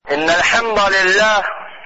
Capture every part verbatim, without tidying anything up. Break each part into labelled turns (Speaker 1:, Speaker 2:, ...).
Speaker 1: إن الحمد لله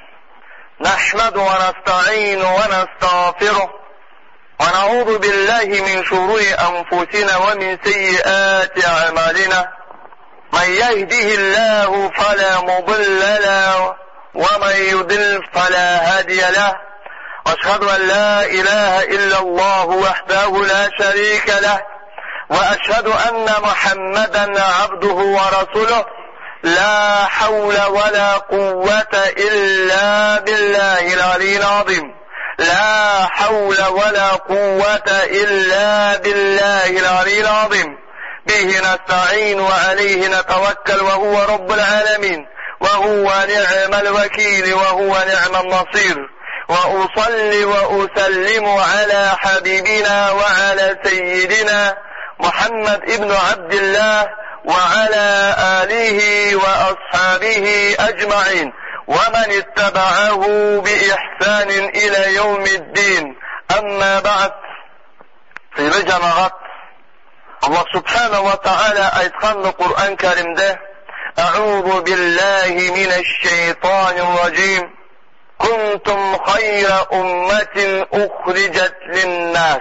Speaker 1: نحمد ونستعين ونستغفره ونعوذ بالله من شرور أنفسنا ومن سيئات أعمالنا من يهده الله فلا مضل له ومن يضلل فلا هادي له وأشهد أن لا إله إلا الله وحده لا شريك له وأشهد أن محمدا عبده ورسوله لا حول ولا قوة إلا بالله العلي العظيم لا حول ولا قوة إلا بالله العلي العظيم به نستعين وعليه نتوكل وهو رب العالمين وهو نعم الوكيل وهو نعم النصير وأصلي وأسلم على حبيبنا وعلى سيدنا محمد ابن عبد الله وعلى آله وأصحابه أجمعين ومن اتبعه بإحسان إلى يوم الدين. أما بعد. Sayılı cemaat, Allah subhanahu ve teala ayetkanlı Kur'an-ı Kerim'de Eûzu billahi mineşşeytanirracim Kuntum hayra ummetin uhricet linnâs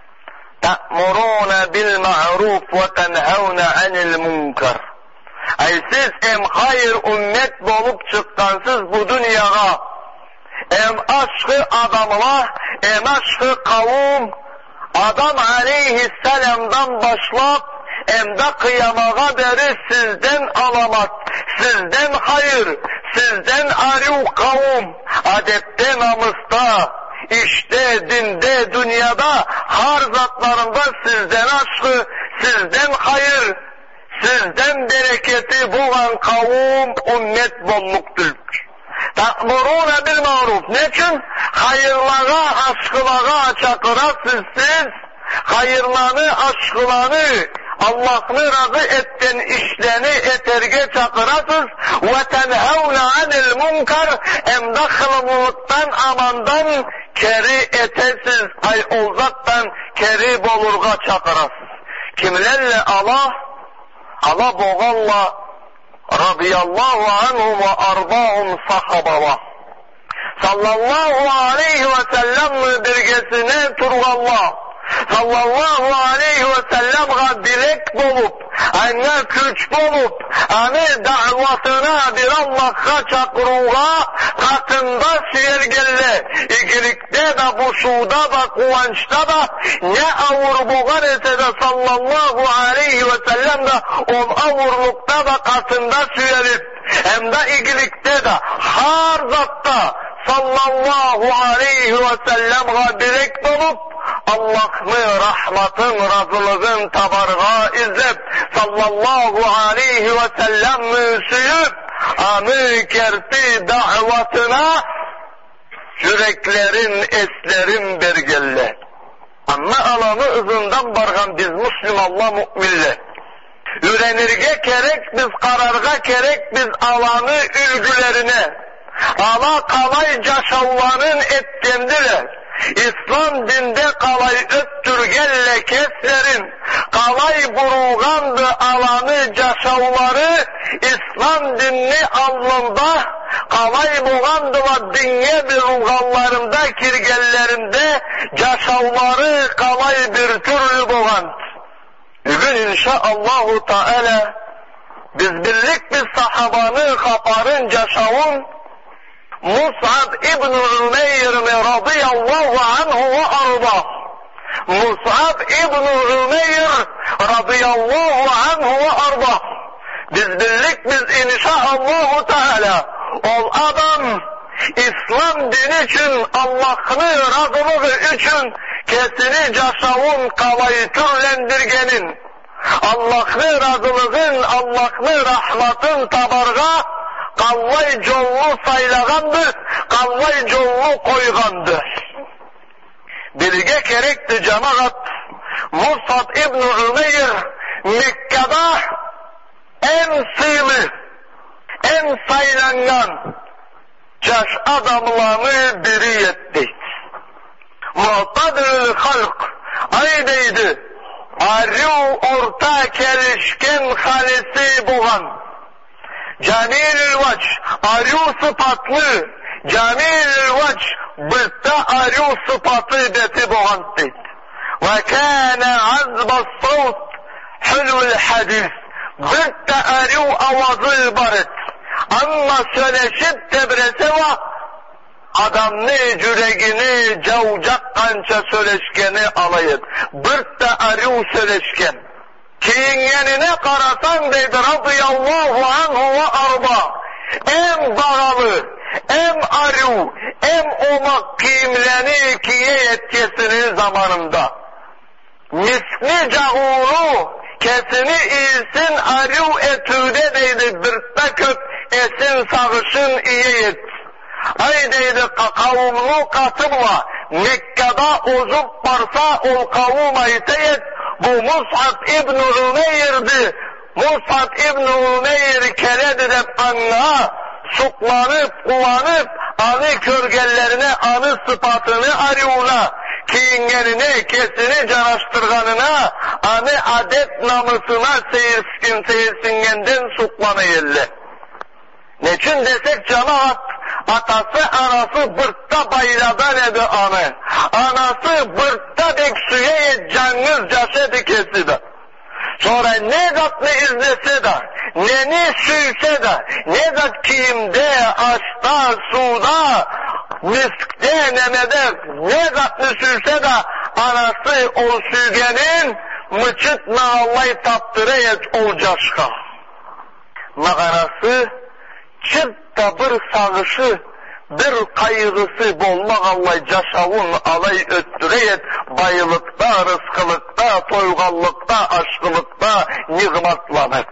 Speaker 1: te'murûne bil ma'ruf ve tenhevne anil munkar. Ay siz em hayır ümmet bolup çıkkansız bu dünyaya em aşkı adamla em aşkı kavum Adam aleyhisselamdan başlap em de kıyamağa beri sizden alamat, sizden hayır, sizden arı kavum, adette namusta, işte dinde, dünyada, har zatlarında sizden aşkı, sizden hayır, sizden bereketi bulan kavum ümmet bolluktur. Ta'murûne bil ma'ruf. Ne için? Hayırlara, aşkılara çakırasınız siz. Hayırlarını, aşkılarını, Allah'ını razı etten işlerini eterge çakırasınız. Ve tenhevne anil munkar. Emdakılımlıktan, amandan keri etesiz. Ay olzattan keri bolurga çakırasınız. Kimlerle Allah? Allah boğalla radıyallahu anhum ve arbahum sahabava. Sallallahu aleyhi ve sellem birgesine turvallah. Sallallahu aleyhi ve sellem'e bilek bolup, anne küç bolup, anne davatına bir Allah'a çakruğa, katında siyergelle, ikilikte de, buşuda da, kuvançta da, ne avur boğar etse de sallallahu aleyhi ve sellem de, on avurlukta da katında siyerip, hem de ikilikte de, har zatta, sallallahu aleyhi ve sellem'e bilek bolup, Allah'ın rahmatın, razılığın tabarga izlep, sallallahu aleyhi ve sellem müsüyüp, amı kerti davatına, yüreklerin, eslerin bergelle. Ama alanı ızından bargan biz Müslüm Allah müminle. Ürenirge kerek, biz kararga kerek, biz alanı ülgülerine, ala kalay caşavların etkendiler. İslam dinde kalay öttürgelle keslerin, kalay buruğandı alanı caşavları, İslam dinini alnında, kalay buğandıla dinye bir ruğanlarında, kirgellerinde, caşavları kalay bir türlü buğan. Bugün inşaallahu Teala, biz birlik bir sahabanı kaparın caşavun, Mus'ab ibn Ümeyr radıyallahu anhu ve arda. Mus'ab ibn Ümeyr radıyallahu anhu ve arda. Biz birlik biz inşaallahu Teala ol adam İslam dini için Allah'ın razılığı için kesini caşavun kalayı türlendirgenin Allah'ın razılığın Allah'ın rahmatın tabarga kavvay jollu saylagandır, kavvay jollu koygandır. Bilge kerekti cemaat, Mus'ab ibn Ümeyr Mekke'de en sığlı, en saylangan caş adamlarını biri etti. Muhtadırül halk, aydeydi, arı orta kerişken halisi buğan. Camilül vaç, aryu sıfatlı, Camilül vaç, bırtta aryu sıfatı deti boğantı. Ve kâne azbas savt, hülül hadis, bırtta aryu avazı barıt. Amma söyleşip tebrese va, adamını, yüreğini, cavcak kança söyleşkeni alayıt. Bırtta aryu söyleşken. Kiyingenine karasan deydi radıyallahu anhu ve arba. Em bağalı, em aryu, em omak kiyimleni kiye yetkesinin zamanında. Misli cağulu, kesini ilsin aryu etüde deydi bırtta köp esin sağışın iyi et. Ay deydi kavumlu katımla Mekke'de ozup varsa ol kavum ayteyet. Bu Mus'ab İbn-i Umeyr'di. Mus'ab İbn-i Umeyr keledi de anna suklanıp kullanıp anı körgellerine anı sıfatını arıyorlar. Kiyingenine, kesini canaştırganına, anı adet namusuna seyirsin seyirsingenden suklanıyırlar. Neçin desek cemaat, atası anası bırtta bayradan edi anı. Anası bırtta dek suya cangız caşedi kesidi. Sonra ne zat ne izlese de, ne ne suyse de, ne zat kiyimde, aşta, suda, miskte, nemede, ne zat ne suyse de, anası o sügenin mıçıt nağallay taptırayet olcaşka. Mağarası, çırt da bir sağışı, bir kaygısı bolmak allay caşavun alay öttüreyet, bayılıkta, rızkılıkta, toygallıkta, aşkılıkta nigmatlanır.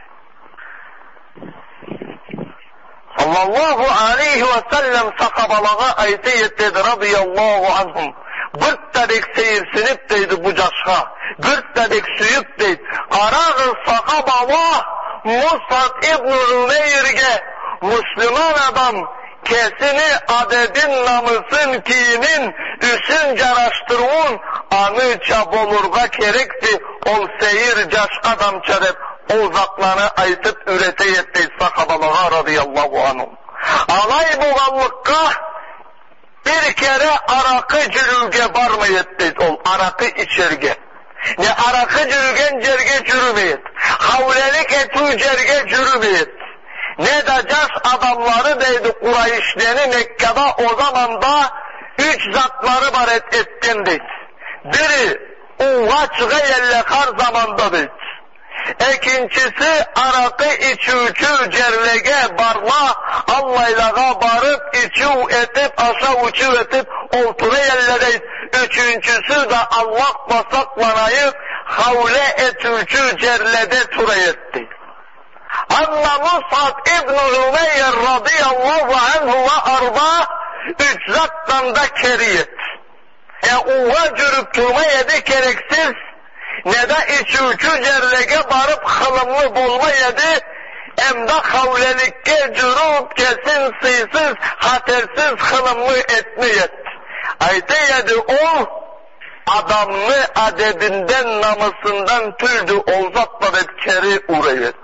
Speaker 1: Sallallahu aleyhi ve sellem sakabalığa ayteyet dedi radıyallahu anhum. Gırt dedik seyirsinip deydi bu caşka, gırt dedik süyüp deydi. Arağır sakabalığa Mus'ab İbn-i Umeyr'ge Müslüman adam kesini adedin namısın kiyinin üsün caraştırığın anı çabolurga kerekti ol seyir caş adam çarep ozaklarını aytıp üreteyetteyiz sakabalığa radıyallahu anhum. Alay buğallıkka bir kere arakı cürülge barmayetteyiz ol arakı içerge. Ne arakı cürülgen cerge cürümeyet. Havlelik etü cerge cürümeyet. Ne de caş adamları deydi Kureyş'lerini Mekke'de o zamanda üç zatları baret ettin deydi. Biri uvaçıga yellekar zamanda deydi. İkincisi arakı içüçü cerlege barla Allah'la barıp içü etip aşağı uçu etip oltura yelledeydi. Üçüncüsü de Allah basaklanayıp havle etüçü cerlede tura etti. Amma Mus'ab İbn-i Umeyr radıyallahu anhu ve arba üç zattan da keriyet. E uva cürüp turma yedi gereksiz, ne de içi üçü cerlege barıp hılımlı bulma yedi, hem de havlelikke cürüp kesin sıysız, hatersiz hılımlı etmeyet. Ayte yedi o, adamlı adedinden namusundan tüldü olzatla ve keri ureyet.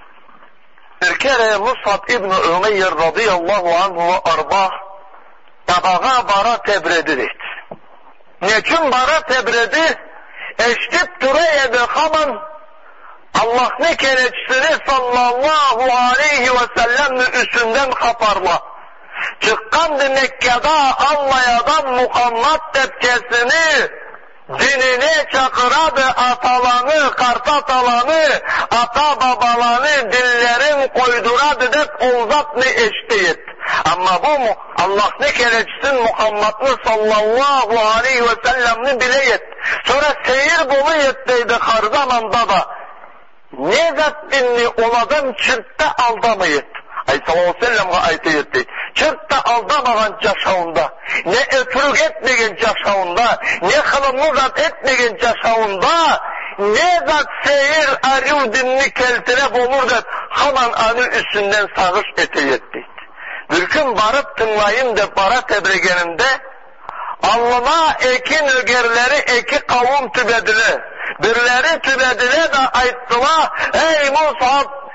Speaker 1: Bir kere Mus'ab İbn-i Umeyr radıyallahu anhu ve arba tabağa bara tebredi. Neçin bara tebredi? Eştip durayedi haman Allah'ın kereçsini sallallahu aleyhi ve sellem'in üstünden kaparla. Çıkkandı Mekke'de Allah'dan Muhammed tepkesini dinine çakıradı atalanı, kartatalanı, ata babalanı dillerin koyduradı dep olzat ne eşteyet. Ama bu mu Allah ne kereçsin Muhammed'ni sallallahu aleyhi ve sellem'ni bileyet. Sonra seyir bolu yetteydi har zamanda da. Ne zat dinli oladan çırpta aldamayet. Ay sallallahu aleyhi ve sellem'e ayet etti. Çırpta aldamagan caşağında, ne ötürük etmegen caşağında, ne hılımlı zat etmegen caşağında, ne zat seyir aryu dinni keltirep olur da haman anı üstünden sağış eteyetti. Bir gün barıp tınlayın da bara tebregenimde, alnına ekin ögerleri eki kavum tübedile, birleri tübedile de ayttılar, ey Mus'ab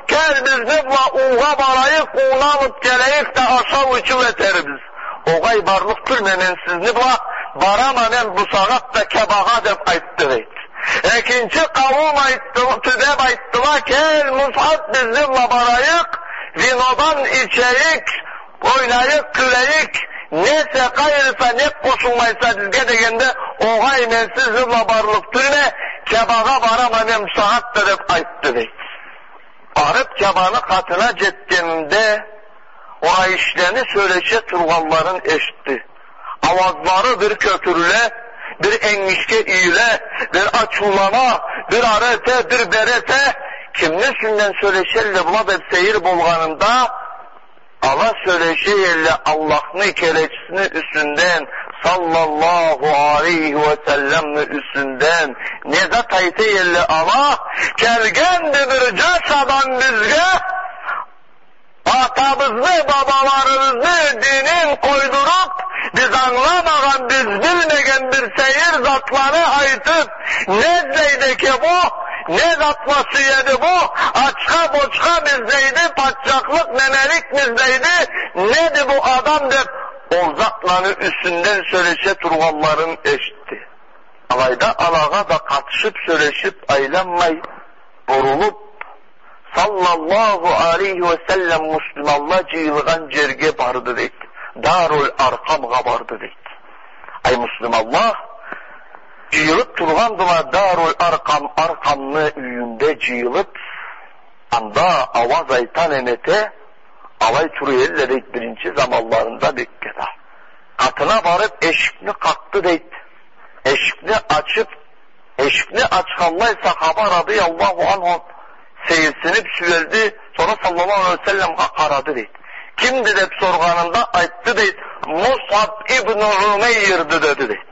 Speaker 1: gel bizimle uğa barayık, uğlanıp geleyik de aşağı uçu eteriz. Oğay barlık türmenen sizni bula, baramanen bu saat da kebağa dep ayttırıydı. İkinci kavum ayttılar, tüdeb ayttılar, gel Mus'ab bizimle barayık, vinodan içeyik, oynayık, küleyik, neyse kayırsa, ne koşulmaysa bizge degende, oğay men sizinle barlık türme, kebağa baramanen bu saat da dep ayttırıydı. Arıp kebanı katına gittiğimde, ona işlerini söyleşe turganların eşitti. Avazları bir kötürüle, bir enişke iyile, bir açulana, bir arete, bir berete, kimle sünden söyleşerle bula hep seyir bolganında, Allah söyleşeyle Allah'ın keleçisini üstünden, sallallahu aleyhi ve sellem'ni üstünden, ne de tayteyelle Allah, gelgendi bir caş adam bizge, atamızı, babalarımızı dinin koydurup, biz anlamagan, biz bilmegen bir seyir zatları aytıp, nezdeydi ki bu, ne zatması yedi bu, açka boçka bizdeydi, patçaklık, memelik bizdeydi, neydi bu adam de, o zatları üstünden söyleşe turganların eşitti. Alayda alağa da katışıp söyleşip aylanmay, borulup, sallallahu aleyhi ve sellem Müslümanla cıyılgan cerge bardı deydi. Darul Arkam'a bardı deydi. Ay Müslümanla cıyılıp turgandılar Darul Arkam, Arkamlı üyünde cıyılıp, anda avaz aytan emete, alay turuyelle deydi birinci zamanlarında bekkeda. Katına varıp eşikni kalktı deydi. Eşikni açıp, eşikni açkanlay sahaba radıyallahu anhum, seyirsinip süveldi, sonra sallallahu aleyhi ve sellem aradı deydi. Kimdi deyip sorganında ayttı deydi, Mus'ab İbn-i Umeyr'di dedi deydi.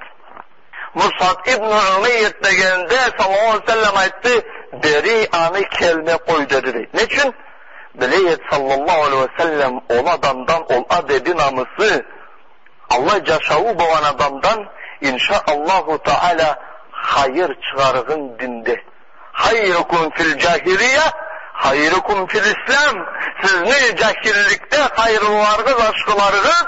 Speaker 1: Mus'ab İbn-i Umeyr degeninde sallallahu aleyhi ve sellem ayttı, beri anı kelme koy dedi deydi. Ne için? Bileyet sallallahu aleyhi ve sellem ol adamdan, ol adebi namısı, Allah caşavu boğan adamdan, inşaallahu teala hayır çıkarığın dinde. Hayrukum fil cahiliye, hayrukum fil İslam. Siz ne cahillikte hayırlılarınız, aşkılarınız,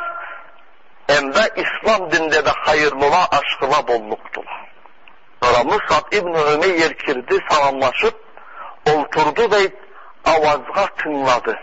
Speaker 1: hem de İslam dinde de hayırlılar, aşkılar bolluktular. Sonra Mus'ab İbn-i Umeyr kirdi, salamlaşıp, oturdu ve avazga tınladı.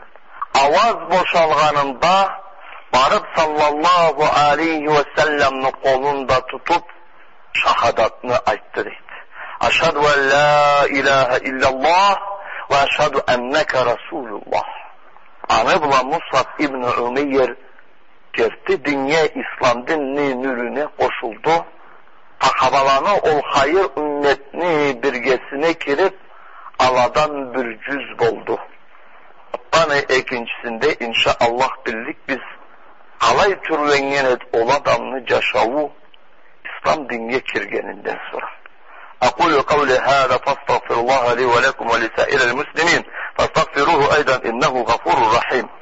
Speaker 1: Avaz boşalganında, barıp sallallahu aleyhi ve sellem'ni kolunda tutup, şahadatını ayttı deydi. Aşhadu en la ilahe illallah ve aşhadu enneke Resulullah. Anı bulan Mus'ab İbn-i Umeyr girdi, dünya İslam dinini nürüne koşuldu. Takabalanı ol hayır ümmetini birgesine kirip, aladan bir cüz boldu. Bana ikincisinde inşallah bildik biz, alay türvengenet ol adamını caşavu, İslam dinine kirgeninden sonra. أقول قولي هذا فاستغفر الله لي ولكم ولسائر المسلمين فاستغفروه أيضا إنه غفور رحيم